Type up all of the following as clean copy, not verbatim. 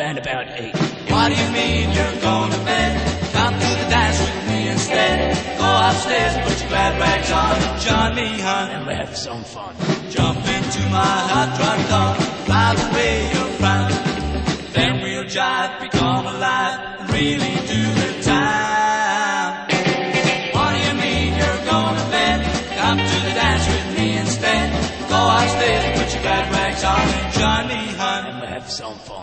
band about 8. What do you mean you're going to bed? Come to the dance with me instead. Go upstairs, put your glad rags on, and join me, hon, And we'll have some fun. Jump into my hot rod car, drive away your frown. Then we'll jive, become alive, and really do the time. What do you mean you're going to bed? Come to the dance with me instead. Go upstairs, put your glad rags on, and join me, hon, And we'll have some fun.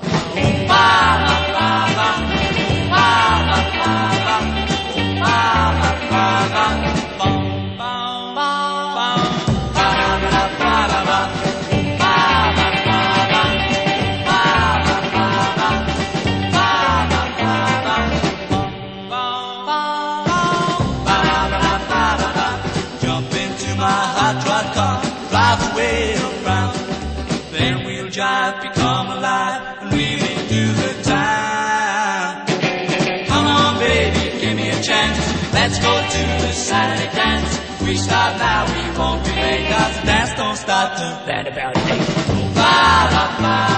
Jump into my hot rod car, drive away your frown. Then we'll jive, become alive, and really do the time. Come on, baby, give me a chance. Let's go to the Saturday dance. If we start now, we won't be late, 'cause the dance don't start till Band about 8. ba-da-ba.